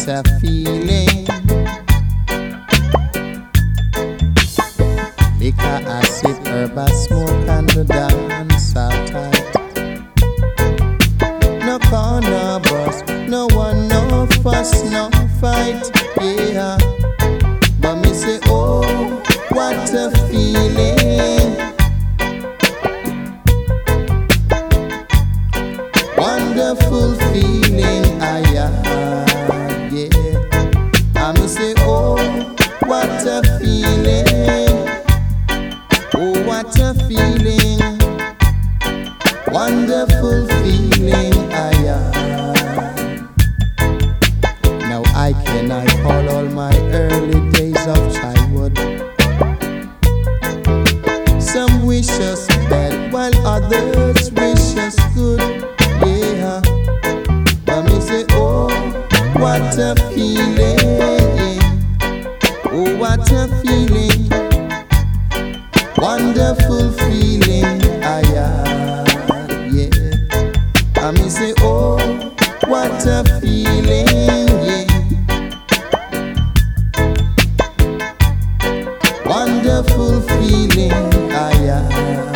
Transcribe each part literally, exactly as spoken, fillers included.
a feeling. Liquor, I sip, herb, I smoke, and the dance all tight. No corner bus, no one, no fuss, no fight, yeah. But me say, oh, what a feeling. Wonderful feeling I had, yeah. I me say, oh, what a feeling. Oh, what a feeling. Wonderful feeling I had. Now I can I call all my early days of childhood. Some wish us bad while others wish us good. Yeah, but me say, oh, what a feeling. Oh, what a feeling. Wonderful feeling I had, yeah. I me say, oh, what a feeling, yeah. Wonderful feeling I had.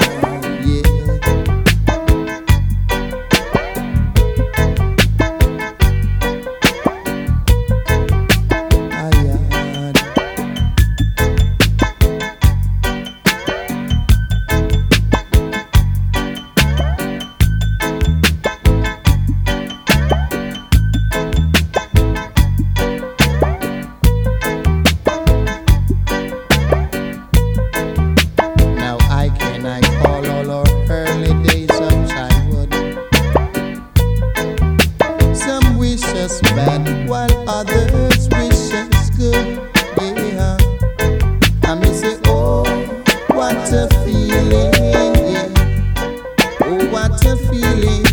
Bad while others wish us good, yeah. I me say, oh, what a feeling, yeah. Oh, what a feeling.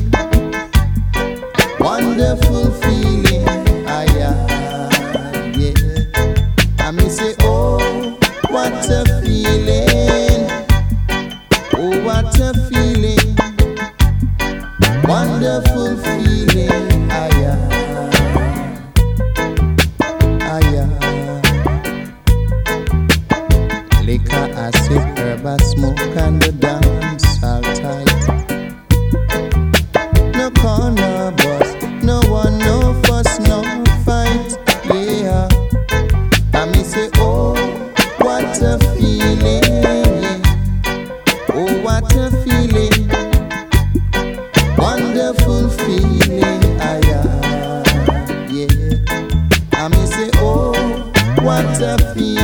Wonderful feeling I had, yeah. I me say, oh, what a feeling. Oh, what a feeling. Wonderful feeling I had. Liquor, I sip, herb, I smoke, and the dance all tight. No corner bus, no one, no fuss, no fight, yeah. I me say, oh, what a feeling, yeah. Oh, what a feeling. Wonderful feeling I had, yeah. I me say, oh, what a feeling.